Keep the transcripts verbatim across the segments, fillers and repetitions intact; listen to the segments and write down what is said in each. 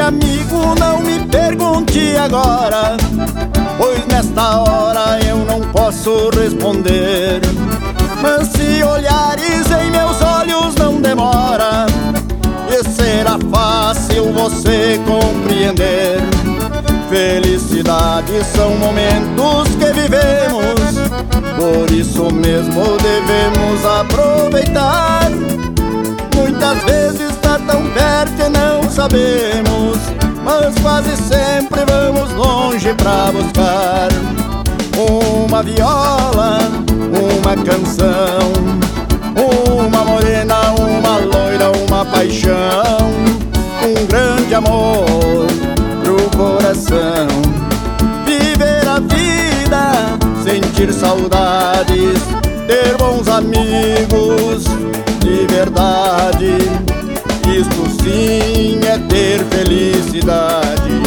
amigo, não me pergunte agora, pois nesta hora eu não posso responder. Mas se olhares em meus olhos não demora, e será fácil você compreender. Felicidades são momentos que vivemos, por isso mesmo devemos aproveitar. Muitas vezes está tão perto e não sabemos, mas quase sempre vamos longe pra buscar uma viola, uma canção, uma morena, uma loira, uma paixão, um grande amor pro coração. Viver a vida, sentir saudades, ter bons amigos de verdade, isto sim é ter felicidade.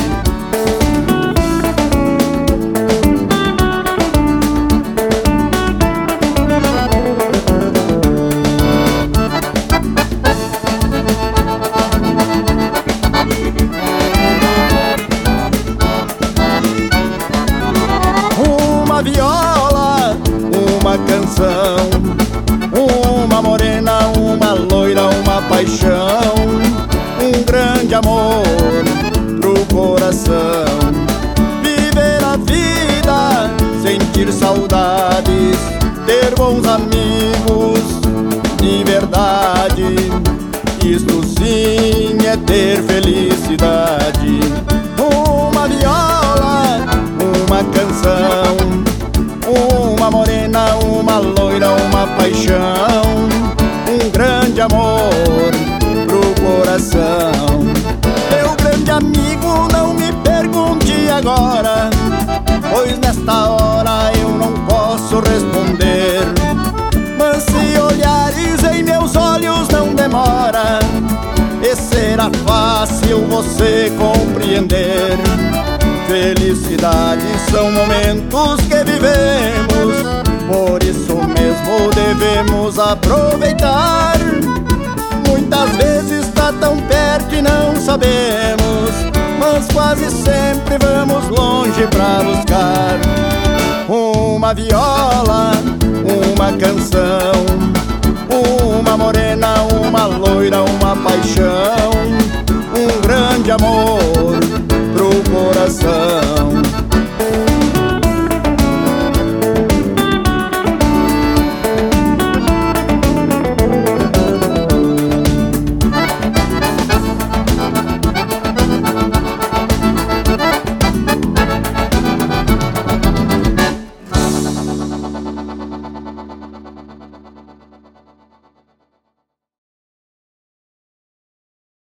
Uma viola, uma canção, uma morena, uma loira, uma paixão, um grande amor pro coração. Viver a vida, sentir saudades, ter bons amigos de verdade, isto sim é ter felicidade. Uma viola, uma canção, uma morena, uma loira, uma paixão, um grande amor pro coração. Meu grande amigo, não me pergunte agora, pois nesta hora eu não posso responder. Mas se olhares em meus olhos não demora, e será fácil você compreender. Felicidades são momentos que vivemos, por isso mesmo devemos aproveitar. Muitas vezes está tão perto e não sabemos, mas quase sempre vamos longe pra buscar uma viola, uma canção, uma morena, uma loira, uma paixão,